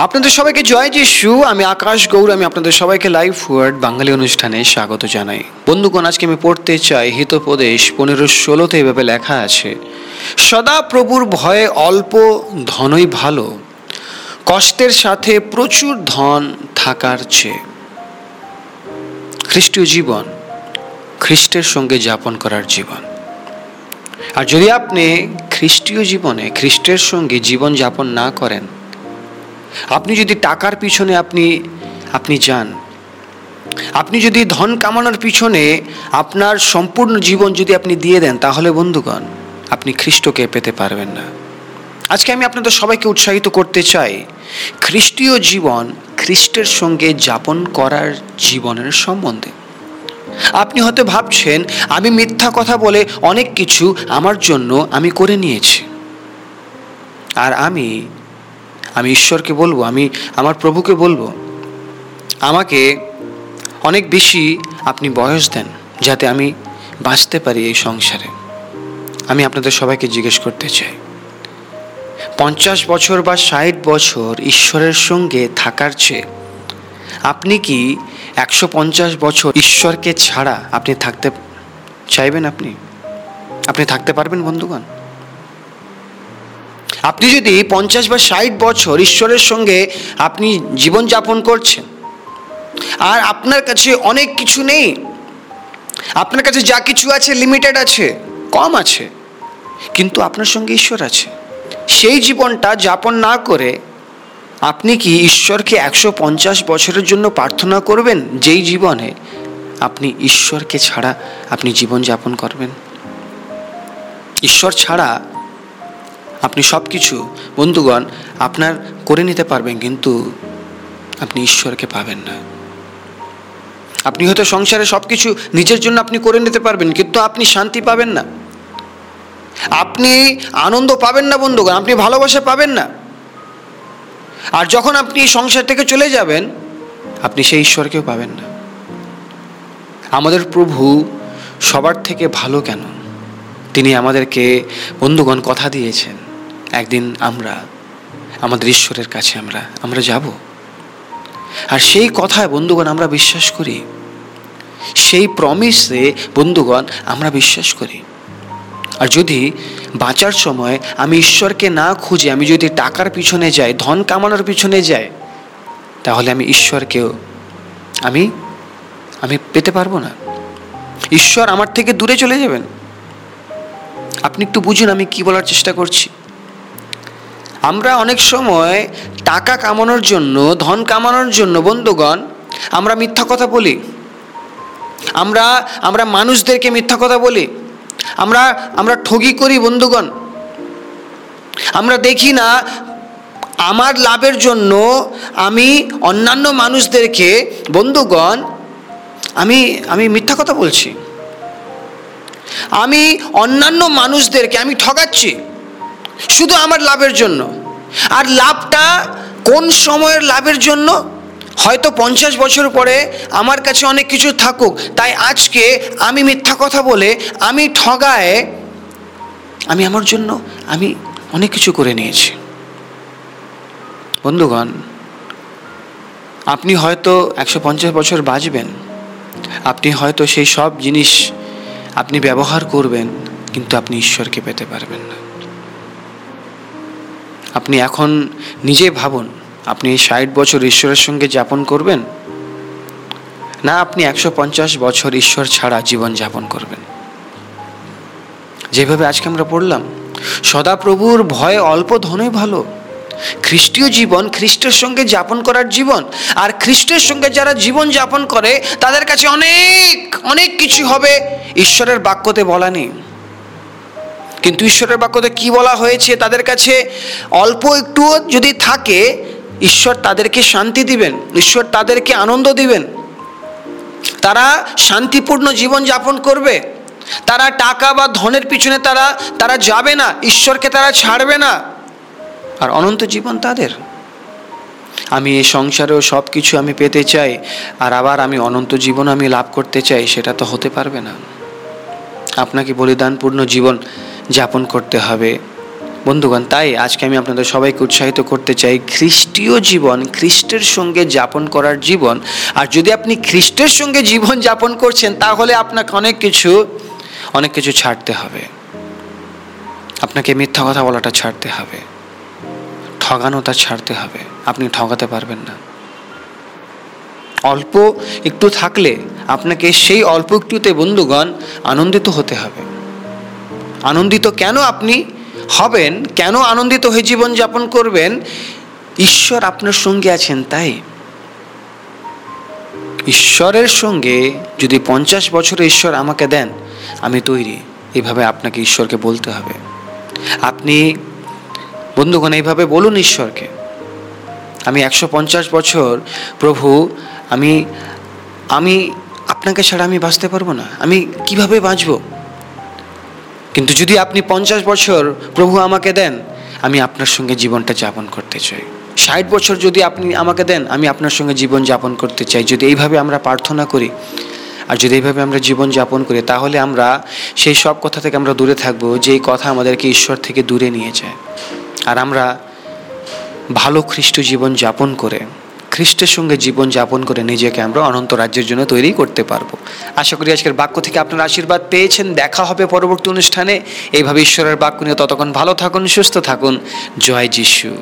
আপনাদের সবাইকে জয় যিশু। আমি আকাশ গৌর। আমি আপনাদের সবাইকে লাইভ ওয়ার্ড বাঙালি অনুষ্ঠানে স্বাগত জানাই। বন্ধুগণ, আজকে আমি পড়তে চাই হিতোপদেশ 15:16 এভাবে লেখা আছে, সদা প্রভুর ভয়ে অল্প ধনই ভালো, কষ্টের সাথে প্রচুর ধন থাকার চেয়ে। খ্রিস্টীয় জীবন খ্রিস্টের সঙ্গে যাপন করার জীবন। আর যদি আপনি খ্রিস্টীয় জীবনে খ্রিস্টের সঙ্গে জীবন যাপন না করেন, আপনি যদি টাকার পিছনে আপনি যান, আপনি যদি ধন কামানোর পিছনে আপনার সম্পূর্ণ জীবন যদি আপনি দিয়ে দেন, তাহলে বন্ধুগণ আপনি খ্রিস্টকে পেতে পারবেন না। আজকে আমি আপনাদের সবাইকে উৎসাহিত করতে চাই খ্রিস্টীয় জীবন খ্রিস্টের সঙ্গে যাপন করার জীবনের সম্বন্ধে। আপনি হয়তো ভাবছেন, আমি মিথ্যা কথা বলে অনেক কিছু আমার জন্য আমি করে নিয়েছি, আর আমি ঈশ্বরকে বলবো, আমি আমার প্রভুকে বলবো, আমাকে অনেক বেশি আপনি বয়স দেন যাতে আমি বাঁচতে পারি এই সংসারে। আমি আপনাদের সবাইকে জিজ্ঞেস করতে চাই, 50 বছর বা 60 বছর ঈশ্বরের সঙ্গে থাকার চেয়ে আপনি কি 150 বছর ঈশ্বরকে ছাড়া আপনি থাকতে চাইবেন? আপনি থাকতে পারবেন বন্ধুগণ? আপনি যদি 50 বা 60 বছর ঈশ্বরের সঙ্গে আপনি জীবনযাপন করছেন, আর আপনার কাছে অনেক কিছু নেই, আপনার কাছে যা কিছু আছে লিমিটেড আছে, কম আছে, কিন্তু আপনার সঙ্গে ঈশ্বর আছে, সেই জীবনটা যাপন না করে আপনি কি ঈশ্বরকে 150 বছরের জন্য প্রার্থনা করবেন, যেই জীবনে আপনি ঈশ্বরকে ছাড়া আপনি জীবনযাপন করবেন? ঈশ্বর ছাড়া আপনি সব কিছু বন্ধুগণ আপনার করে নিতে পারবেন, কিন্তু আপনি ঈশ্বরকে পাবেন না। আপনি হয়তো সংসারে সব কিছু নিজের জন্য আপনি করে নিতে পারবেন, কিন্তু আপনি শান্তি পাবেন না, আপনি আনন্দ পাবেন না বন্ধুগণ, আপনি ভালোবাসা পাবেন না। আর যখন আপনি সংসার থেকে চলে যাবেন, আপনি সেই ঈশ্বরকেও পাবেন না। আমাদের প্রভু সবার থেকে ভালো কেন? তিনি আমাদেরকে বন্ধুগণ কথা দিয়েছেন, একদিন আমরা আমাদের ঈশ্বরের কাছে আমরা যাব। আর সেই কথায় বন্ধুগণ আমরা বিশ্বাস করি, সেই প্রমিসে বন্ধুগণ আমরা বিশ্বাস করি। আর যদি বাঁচার সময় আমি ঈশ্বরকে না খুঁজে আমি যদি টাকার পিছনে যাই, ধন কামানোর পিছনে যাই, তাহলে আমি ঈশ্বরকেও আমি পেতে পারবো না। ঈশ্বর আমার থেকে দূরে চলে যাবেন। আপনি একটু বুঝুন আমি কি বলার চেষ্টা করছি। আমরা অনেক সময় টাকা কামানোর জন্য, ধন কামানোর জন্য বন্ধুগণ আমরা মিথ্যা কথা বলি, আমরা মানুষদেরকে মিথ্যা কথা বলি, আমরা ঠগি করি বন্ধুগণ। আমরা দেখি না আমার লাভের জন্য আমি অন্যান্য মানুষদেরকে বন্ধুগণ আমি মিথ্যা কথা বলছি, আমি অন্যান্য মানুষদেরকে আমি ঠগাচ্ছি শুধু আমার লাভের জন্য। আর লাভটা কোন সময়ের লাভের জন্য? হয়তো 50 বছর পরে আমার কাছে অনেক কিছু থাকুক, তাই আজকে আমি মিথ্যা কথা বলে আমি ঠগায় আমি আমার জন্য আমি অনেক কিছু করে নিয়েছি। বন্ধুগণ, আপনি হয়তো 150 বছর বাঁচবেন, আপনি হয়তো সেই সব জিনিস আপনি ব্যবহার করবেন, কিন্তু আপনি ঈশ্বরকে পেতে পারবেন না। আপনি এখন নিজে ভাবুন, আপনি 60 বছর ঈশ্বরের সঙ্গে যাপন করবেন, না আপনি 150 বছর ঈশ্বর ছাড়া জীবন যাপন করবেন? যেভাবে আজকে আমরা পড়লাম, সদাপ্রভুর ভয়ে অল্প ধনই ভালো। খ্রিস্টীয় জীবন খ্রিস্টের সঙ্গে যাপন করার জীবন। আর খ্রিস্টের সঙ্গে যারা জীবন যাপন করে তাদের কাছে অনেক অনেক কিছু হবে, ঈশ্বরের বাক্যতে বলা নেই। কিন্তু ঈশ্বরের বাক্যতে কি বলা হয়েছে? তাদের কাছে অল্প একটুও যদি থাকে, ঈশ্বর তাদেরকে শান্তি দিবেন, ঈশ্বর তাদেরকে আনন্দ দিবেন, তারা শান্তিপূর্ণ জীবন যাপন করবে, তারা টাকা বা ধনের পিছনে তারা যাবে না, ঈশ্বরকে তারা ছাড়বে না, আর অনন্ত জীবন তাদের। আমি এই সংসারেও সব কিছু আমি পেতে চাই, আর আবার আমি অনন্ত জীবন আমি লাভ করতে চাই, সেটা তো হতে পারবে না। আপনাকে বলিদানপূর্ণ জীবন যাপন করতে হবে, বন্ধুগণ, তাই আজকে আমি আপনাদের সবাইকে উৎসাহিত করতে চাই, খ্রিস্টীয় জীবন, খ্রিস্টের সঙ্গে যাপন করার জীবন। আর যদি আপনি খ্রিস্টের সঙ্গে জীবন যাপন করছেন, তাহলে আপনাকে অনেক কিছু ছাড়তে হবে। আপনাকে মিথ্যা কথা বলাটা ছাড়তে হবে, ঠগানোটা ছাড়তে হবে। আপনি ঠগাতে পারবেন না। অল্প একটু থাকলে আপনাকে সেই অল্প একটুতে বন্ধুগণ আনন্দিত হতে হবে। আনন্দিত কেন আপনি হবেন, কেন আনন্দিত হয়ে জীবন যাপন করবেন? ঈশ্বর আপনার সঙ্গে আছেন তাই। ঈশ্বরের সঙ্গে যদি 50 বছরে ঈশ্বর আমাকে দেন, আমি তৈরি। এইভাবে আপনাকে ঈশ্বরকে বলতে হবে। আপনি বন্ধুগণ এইভাবে বলুন ঈশ্বরকে, আমি 150 বছর প্রভু, আমি আপনাকে ছাড়া আমি বাঁচতে পারবো না, আমি কিভাবে বাঁচব? কিন্তু যদি আপনি 50 বছর প্রভু আমাকে দেন, আমি আপনার সঙ্গে জীবনটা যাপন করতে চাই। 60 বছর যদি আপনি আমাকে দেন, আমি আপনার সঙ্গে জীবন যাপন করতে চাই। যদি এইভাবে আমরা প্রার্থনা করি আর যদি এইভাবে আমরা জীবন যাপন করি, তাহলে আমরা সেই সব কথা থেকে আমরা দূরে থাকবো যেই কথা আমাদেরকে ঈশ্বর থেকে দূরে নিয়ে যায়। আর আমরা ভালো খ্রিস্ট জীবন যাপন করে, খ্রিস্টের সঙ্গে জীবন যাপন করে নিজেকে আমরা অনন্ত রাজ্যের জন্য তৈরি করতে পারবো। আশা করি আজকের বাক্য থেকে আপনারা আশীর্বাদ পেয়েছেন। দেখা হবে পরবর্তী অনুষ্ঠানে। এইভাবে ঈশ্বরের বাক্য নিয়ে, ততক্ষণ ভালো থাকুন, সুস্থ থাকুন। জয় যিশু।